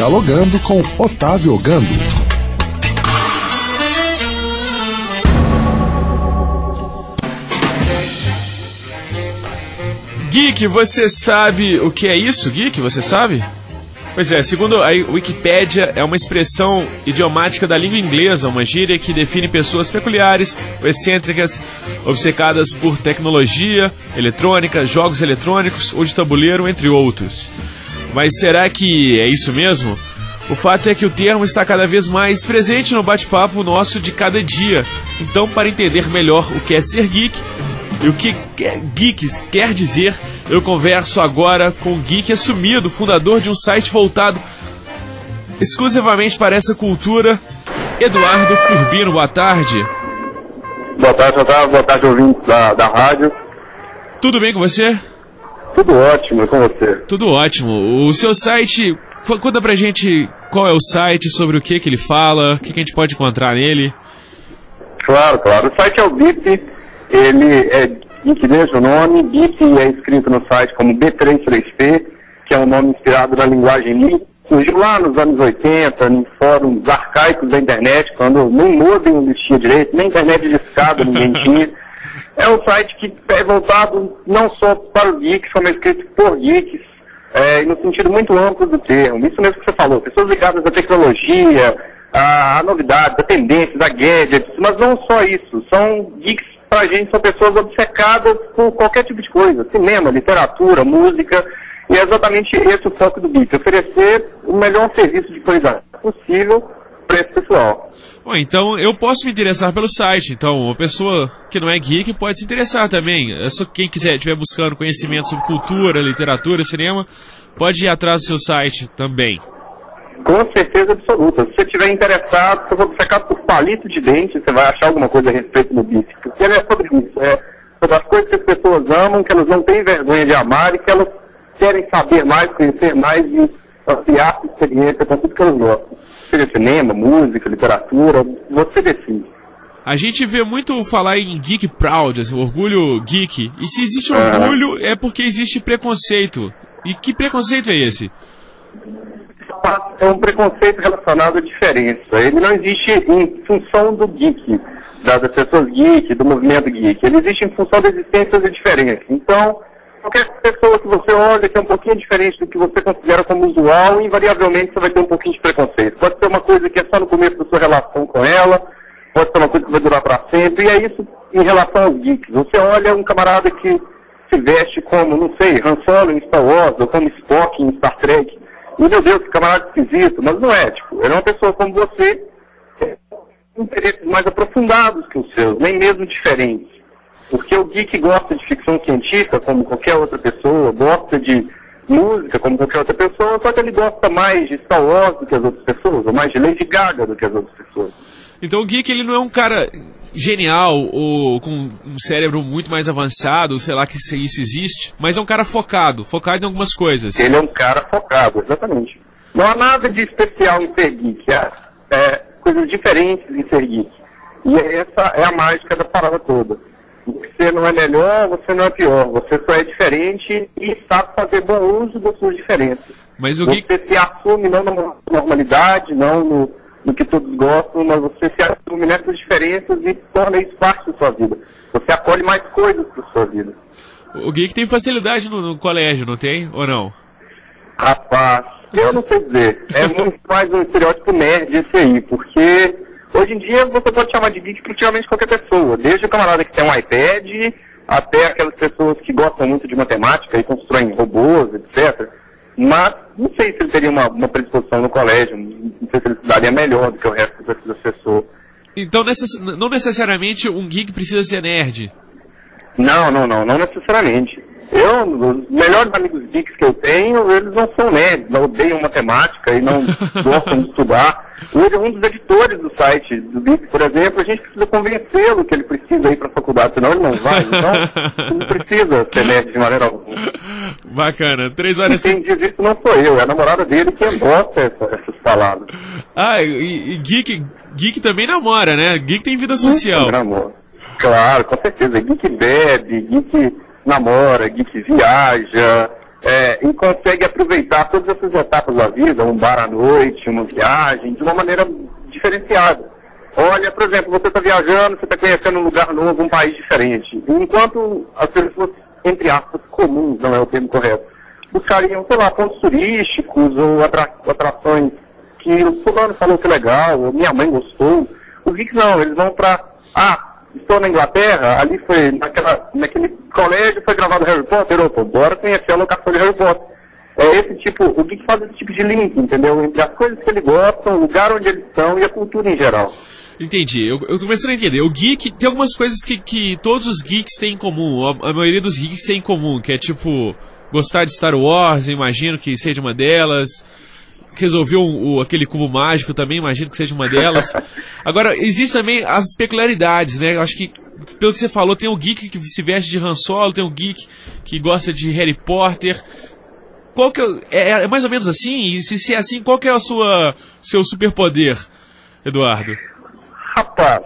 Dialogando com Otávio Gando. Geek, você sabe o que é isso, Geek? Você sabe? Pois é, segundo a Wikipédia, é uma expressão idiomática da língua inglesa, uma gíria que define pessoas peculiares, excêntricas, obcecadas por tecnologia, eletrônica, jogos eletrônicos ou de tabuleiro, entre outros. Mas será que é isso mesmo? O fato é que o termo está cada vez mais presente no bate-papo nosso de cada dia. Então, para entender melhor o que é ser geek e o que geek quer dizer, eu converso agora com o geek assumido, fundador de um site voltado exclusivamente para essa cultura, Eduardo Furbino. Boa tarde. Boa tarde, Otávio. Boa tarde, ouvintes da rádio. Tudo bem com você? Tudo ótimo, e com você? Tudo ótimo. O seu site, conta pra gente qual é o site, sobre o que ele fala, o que a gente pode encontrar nele. Claro. O site é o BIP, ele é Geek desde o nome. BIP é escrito no site como B33P, que é um nome inspirado na linguagem Linux. Surgiu lá nos anos 80, em fóruns arcaicos da internet, quando nem modem existia direito, nem internet de escada ninguém tinha. É um site que é voltado não só para os geeks, como é escrito por geeks, no sentido muito amplo do termo. Isso mesmo que você falou, pessoas ligadas à tecnologia, a novidades, a tendências, a gadgets, mas não só isso. São geeks, pra gente, são pessoas obcecadas por qualquer tipo de coisa, cinema, literatura, música, e é exatamente esse o foco do Geek, oferecer o melhor serviço de qualidade possível para esse pessoal. Bom, então eu posso me interessar pelo site. Então, uma pessoa que não é geek pode se interessar também. É só quem estiver buscando conhecimento sobre cultura, literatura, cinema, pode ir atrás do seu site também. Com certeza absoluta. Se você estiver interessado, se você for obcecado por palito de dente, você vai achar alguma coisa a respeito do Geek. Porque ele é sobre isso. É sobre as coisas que as pessoas amam, que elas não têm vergonha de amar e que elas querem saber mais, conhecer mais e ampliar a experiência com tudo que elas gostam. Seja cinema, música, literatura, você decide. A gente vê muito falar em geek proud, assim, orgulho geek. E se existe orgulho, é porque existe preconceito. E que preconceito é esse? É um preconceito relacionado à diferença. Ele não existe em função do geek, das pessoas geek, do movimento geek. Ele existe em função da existência de diferença. Então, qualquer pessoa que você olha que é um pouquinho diferente do que você considera como usual, invariavelmente você vai ter um pouquinho de preconceito. Pode ser uma coisa que é só no começo da sua relação com ela, pode ser uma coisa que vai durar para sempre, e é isso em relação aos geeks. Você olha um camarada que se veste como, não sei, Han Solo em Star Wars, ou como Spock em Star Trek. E, meu Deus, que camarada esquisito, mas não é, tipo, ele é uma pessoa como você, com interesses mais aprofundados que os seus, nem mesmo diferentes. Porque o geek gosta de ficção científica, como qualquer outra pessoa, gosta de música, como qualquer outra pessoa, só que ele gosta mais de Star Wars do que as outras pessoas, ou mais de Lady Gaga do que as outras pessoas. Então o geek, ele não é um cara genial, ou com um cérebro muito mais avançado, sei lá que isso existe, mas é um cara focado em algumas coisas. Ele é um cara focado, exatamente. Não há nada de especial em ser geek, é coisas diferentes em ser geek. E essa é a mágica da parada toda. Você não é melhor, você não é pior. Você só é diferente e sabe fazer bom uso das suas diferenças. Mas o você se assume não na normalidade, não no que todos gostam, mas você se assume nessas diferenças e torna isso parte da sua vida. Você acolhe mais coisas para sua vida. O geek tem facilidade no colégio, não tem? Ou não? Rapaz, eu não sei dizer. É muito mais um estereótipo nerd esse aí, porque hoje em dia você pode chamar de geek praticamente qualquer pessoa, desde o camarada que tem um iPad, até aquelas pessoas que gostam muito de matemática e constroem robôs, etc. Mas não sei se ele teria uma predisposição no colégio, não sei se ele se daria melhor do que o resto das pessoas. Então não necessariamente um geek precisa ser nerd? Não necessariamente. Os melhores amigos geeks que eu tenho, eles não são nerds, não odeiam matemática e não gostam de estudar. Hoje, um dos editores do site do Geek, por exemplo, a gente precisa convencê-lo que ele precisa ir para a faculdade, senão ele não vai. Então, não precisa ser nerd de maneira alguma. Bacana. 3 horas... Quem diz isso não sou eu, é a namorada dele que gosta essas palavras. Ah, e geek também namora, né? Geek tem vida social. Namora. Claro, com certeza. Geek bebe, geek namora, geek viaja, e consegue aproveitar todas essas etapas da vida, um bar à noite, uma viagem, de uma maneira diferenciada. Olha, por exemplo, você está viajando, você está conhecendo um lugar novo, um país diferente. Enquanto as pessoas, entre aspas, comuns, não é o termo correto, buscariam, sei lá, pontos turísticos ou atrações que o fulano falou que é legal, ou minha mãe gostou. Os geeks não, eles vão para, estou na Inglaterra, ali foi, naquele colégio foi gravado Harry Potter, opa, bora conhecer a locação de Harry Potter. O geek faz esse tipo de link, entendeu? Entre as coisas que ele gosta, o lugar onde eles estão e a cultura em geral. Entendi, eu tô começando a entender. O geek, tem algumas coisas que todos os geeks têm em comum, a maioria dos geeks tem em comum, que é tipo, gostar de Star Wars, eu imagino que seja uma delas. Resolveu aquele cubo mágico também, imagino que seja uma delas. Agora, existem também as peculiaridades, né? Eu acho que, pelo que você falou, tem o geek que se veste de Han Solo, tem o geek que gosta de Harry Potter. Qual que é mais ou menos assim? E se é assim, qual que é o seu superpoder, Eduardo? Rapaz,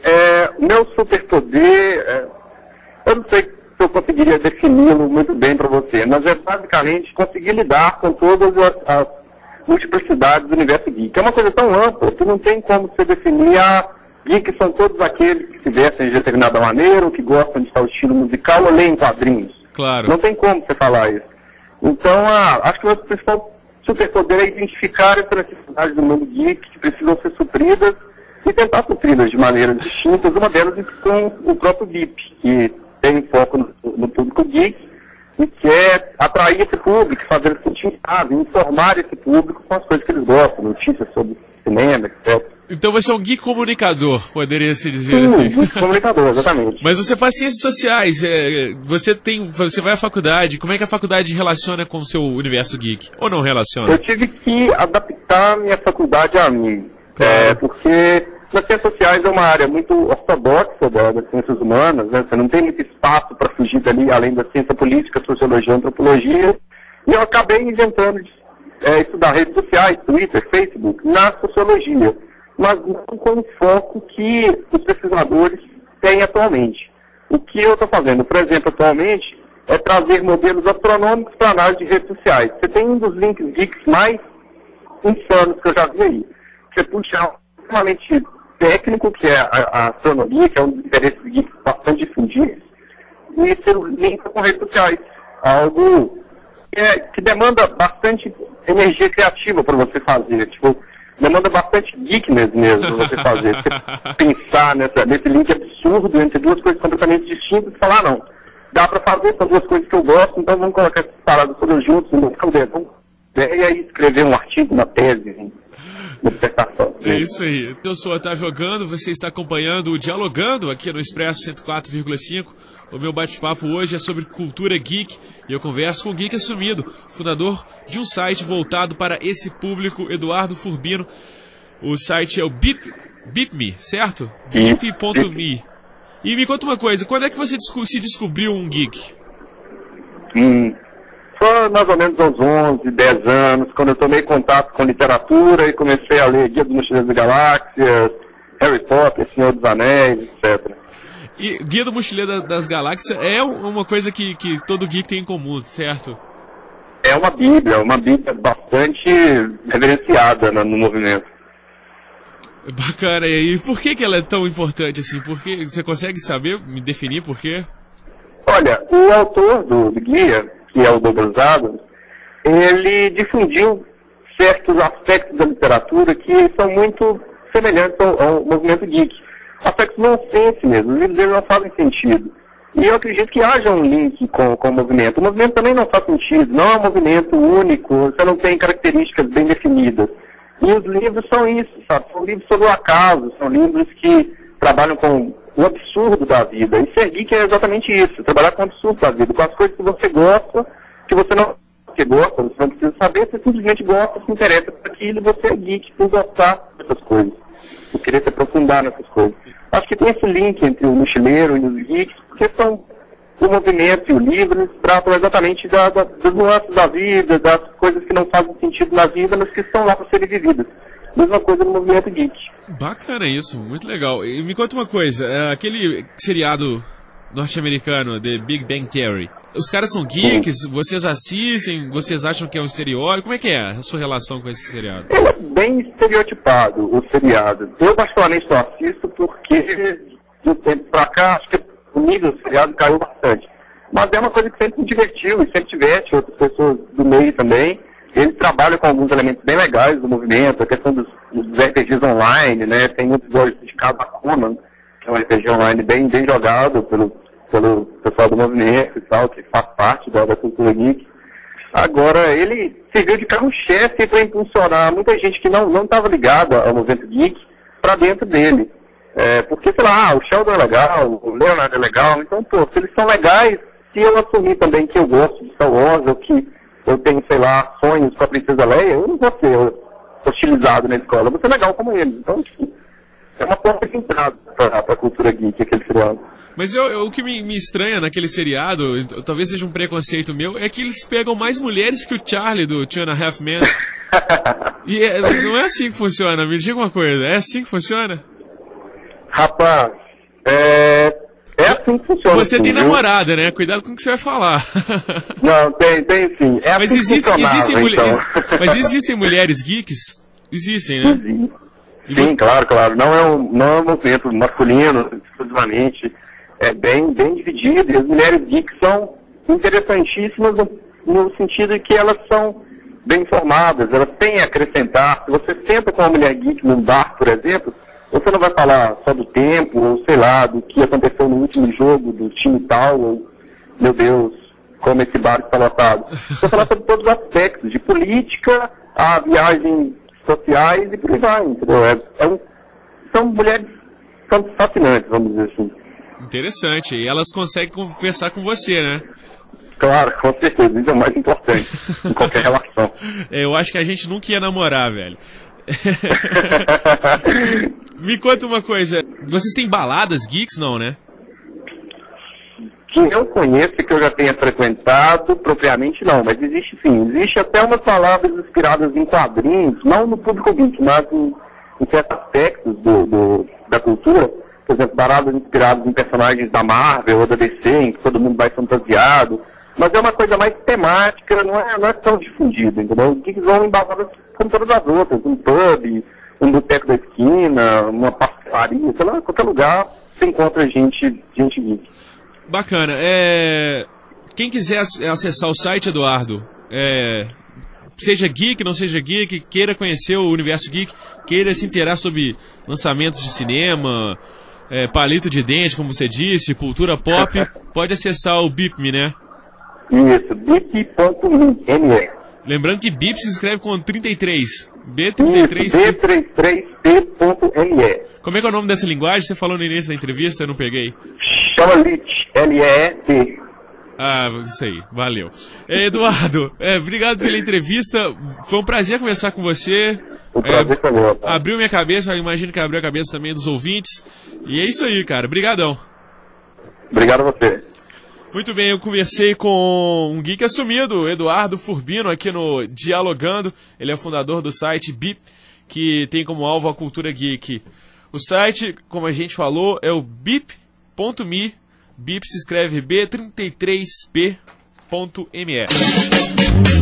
meu superpoder, eu não sei se eu conseguiria defini-lo muito bem para você, mas é basicamente conseguir lidar com todas as multiplicidades do universo geek. É uma coisa tão ampla que não tem como você definir geek são todos aqueles que se vestem de determinada maneira, ou que gostam de tal estilo musical, ou leem quadrinhos. Claro. Não tem como você falar isso. Então, acho que o nosso principal superpoder é identificar as necessidades do mundo geek que precisam ser supridas e tentar supri-las de maneiras distintas. Uma delas é com o próprio VIP, que tem foco no público geek, e quer atrair esse público, fazer ele sentir em casa, informar esse público com as coisas que eles gostam, notícias sobre cinema, etc. Então você é um geek comunicador, poderia se dizer Sim, assim. Geek comunicador, exatamente. Mas você faz ciências sociais, você vai à faculdade, como é que a faculdade relaciona com o seu universo geek? Ou não relaciona? Eu tive que adaptar minha faculdade a mim, porque nas ciências sociais é uma área muito ortodoxa das ciências humanas, né? Você não tem muito espaço para fugir dali, além da ciência política, sociologia, antropologia. E eu acabei inventando estudar redes sociais, Twitter, Facebook, na sociologia, mas não com o foco que os pesquisadores têm atualmente. O que eu estou fazendo, por exemplo, atualmente, é trazer modelos astronômicos para análise de redes sociais. Você tem um dos links geeks mais insanos que eu já vi aí. Você puxa extremamente técnico, que é a astronomia, que é um dos interesses geeks bastante difundidos, e você linka com redes sociais. Algo que demanda bastante energia criativa para você fazer. Tipo, demanda bastante geekness mesmo para você fazer. Você pensar nesse link absurdo entre duas coisas completamente distintas e falar, não, dá para fazer, são duas coisas que eu gosto, então vamos colocar essas paradas todas juntas, e aí escrever um artigo, uma tese, uma dissertação. É isso aí. Eu sou o Otávio Ogando, você está acompanhando o Dialogando aqui no Expresso 104,5. O meu bate-papo hoje é sobre cultura geek e eu converso com o Geek Assumido, fundador de um site voltado para esse público, Eduardo Furbino. O site é o BipMe, certo? Bip.me. E me conta uma coisa, quando é que você se descobriu um geek? Foi mais ou menos aos 11, 10 anos, quando eu tomei contato com literatura e comecei a ler Guia dos Mochileiros das Galáxias, Harry Potter, Senhor dos Anéis, etc. E Guia do Mochileiro das Galáxias é uma coisa que todo geek tem em comum, certo? É uma bíblia bastante reverenciada no movimento. Bacana, e por que ela é tão importante assim? Porque você consegue saber, me definir por quê? Olha, o autor do guia, que é o Douglas Adams, ele difundiu certos aspectos da literatura que são muito semelhantes ao movimento geek. Aspectos nonsense mesmo, os livros dele não fazem sentido. E eu acredito que haja um link com o movimento. O movimento também não faz sentido, não é um movimento único, você não tem características bem definidas. E os livros são isso, sabe? São livros sobre o acaso, são livros que trabalham com o absurdo da vida. E ser geek é exatamente isso, trabalhar com o absurdo da vida, com as coisas que você gosta, que você não gosta, você não precisa saber, você simplesmente gosta, se interessa por aquilo, e você é geek por gostar dessas coisas, por querer se aprofundar nessas coisas. Acho que tem esse link entre o mochileiro e os geeks, porque são o movimento e o livro tratam exatamente das nuances da vida, das coisas que não fazem sentido na vida, mas que estão lá para serem vividas. Mesma coisa no movimento geek. Bacana isso, muito legal. E me conta uma coisa, aquele seriado norte-americano, The Big Bang Theory, Os caras são geeks, vocês assistem, vocês acham que é um estereótipo? Como é que é a sua relação com esse seriado? Ele é bem estereotipado, o seriado. Eu particularmente só assisto porque de um tempo pra cá, acho que o nível do seriado caiu bastante. Mas é uma coisa que sempre me divertiu e sempre diverte outras pessoas do meio também. Ele trabalha com alguns elementos bem legais do movimento, a questão dos RPGs online, né? Tem um episódio de Kazakuman, que é um RPG online bem jogado pelo pessoal do movimento e tal, que faz parte da cultura geek. Agora, ele serviu de carro-chefe para impulsionar muita gente que não estava ligada ao movimento geek para dentro dele. Porque, sei lá, o Sheldon é legal, o Leonard é legal, então, pô, se eles são legais, se eu assumir também que eu gosto de Star Wars, ou que eu tenho, sei lá, sonhos com a Princesa Leia, eu não vou ser hostilizado na escola, eu vou ser legal como eles. Então, tipo, é uma porta de entrada para a cultura geek, aquele seriado. Mas o que me estranha naquele seriado, talvez seja um preconceito meu, é que eles pegam mais mulheres que o Charlie do Two and a Half Men. E não é assim que funciona, me diga uma coisa, é assim que funciona? Rapaz, é assim que funciona. Você assim, tem viu? namorada, né? Cuidado com o que você vai falar. Não, tem sim. É Mas assim existem mulheres. então. Mas existem mulheres geeks? Existem, né? Sim, claro. Não é um movimento masculino, exclusivamente. É bem dividido. E as mulheres geeks são interessantíssimas no sentido de que elas são bem informadas, elas têm a acrescentar. Se você senta com uma mulher geek num bar, por exemplo, você não vai falar só do tempo, ou sei lá, do que aconteceu no último jogo, do time tal, ou, meu Deus, como esse bar está lotado. Você vai falar sobre todos os aspectos, de política, a viagens sociais e por aí vai, entendeu? São mulheres fascinantes, vamos dizer assim. Interessante, e elas conseguem conversar com você, né? Claro, com certeza, isso é o mais importante em qualquer relação. Eu acho que a gente nunca ia namorar, velho. Me conta uma coisa, vocês têm baladas geeks, não, né? Que eu conheço, que eu já tenha frequentado, propriamente não, mas existe sim. Existe até umas palavras inspiradas em quadrinhos, não no público geek, mas em certos aspectos da cultura. Por exemplo, baladas inspiradas em personagens da Marvel ou da DC, em que todo mundo vai fantasiado. Mas é uma coisa mais temática, não é tão difundida, entendeu? Os geeks vão em baladas como todas as outras, um pub, um boteco da esquina, uma pastelaria, sei lá, qualquer lugar você encontra gente geek. Bacana. Quem quiser acessar o site, Eduardo, seja geek, não seja geek, queira conhecer o universo geek, queira se inteirar sobre lançamentos de cinema, palito de dente, como você disse, cultura pop, pode acessar o BIP.me, né? Isso, bip.me. Lembrando que BIP se escreve com 33. B33. B33p.me. Como é que é o nome dessa linguagem? Você falou no início da entrevista, eu não peguei. Chama LEET, L-E-E-T. Ah, isso aí, valeu. Eduardo, obrigado pela entrevista. Foi um prazer conversar com você. O prazer foi meu. Abriu minha cabeça, imagino que abriu a cabeça também dos ouvintes. E é isso aí, cara. Obrigadão. Obrigado a você. Muito bem, eu conversei com um geek assumido, Eduardo Furbino, aqui no Dialogando. Ele é fundador do site BIP, que tem como alvo a cultura geek. O site, como a gente falou, é o bip.me. BIP se escreve B33P.me.